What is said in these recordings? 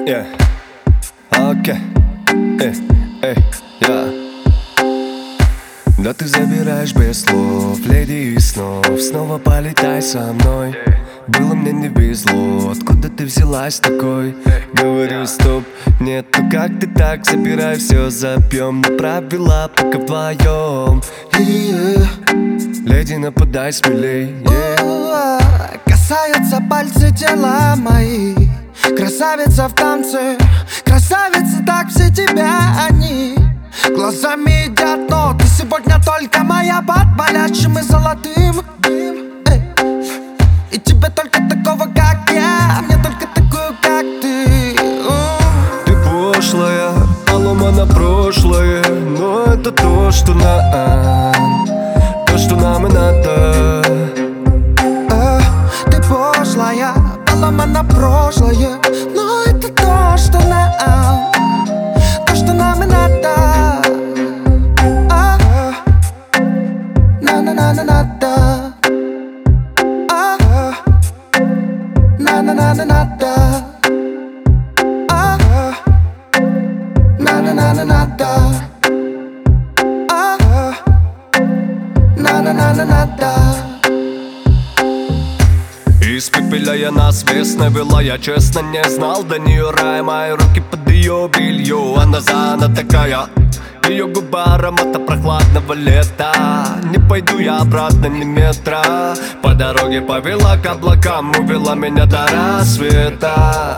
Yeah. Окей. Yeah. Да ты забираешь без слов, леди из снов. Снова полетай со мной. Было мне не везло, откуда ты взялась такой? Говорю стоп, нет, ну как ты так? Забирай все, запьем на правила, пока вдвоем. Леди, нападай смелей. Касаются пальцы тела мои. Красавица в танце, красавица, так все тебя они глазами едят, но ты сегодня только моя под болящим и золотым. И тебе только такого, как я, мне только такую, как ты. Ты пошлая, поломано прошлое, но это то, что нам и надо. Ты пошлая, поломано прошлое, но это то, что нам и надо. На-на-на-на-надо. На-на-на-на-надо. На-на-на-на-надо. На-на-на-на-надо. Из пепеля я на свес навела, я честно не знал до нее рай. Мои руки под ее белье, она такая. Ее губа аромата прохладного лета. Не пойду я обратно ни метра. По дороге повела к облакам, увела меня до рассвета.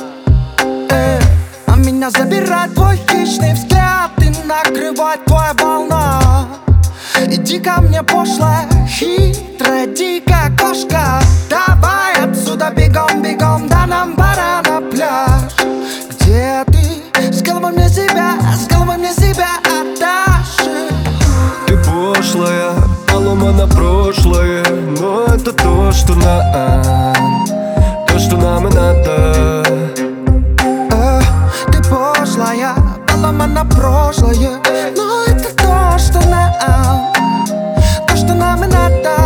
А меня забирает твой хищный взгляд и накрывает твоя волна. Иди ко мне, пошлая, хитрая, дикая кошка. Давай отсюда бегом, бегом, да нам пора на пляж. Где ты? С головой мне себя отдашь. Ты пошлая, поломано прошлое, но это то, что нам и надо. Ты пошлая, поломано прошлое, но это то, что нам и надо.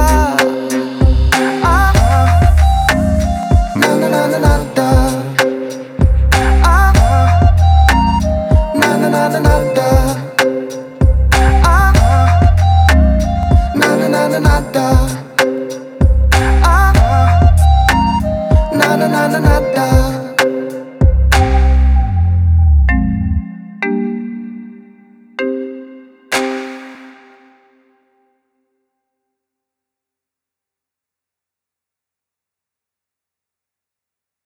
На-на-на-на-надо. На-на-на-на-надо. На-на-на-на-надо. Na na na na na na.